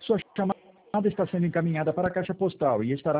Sua chamada está sendo encaminhada para a caixa postal e estará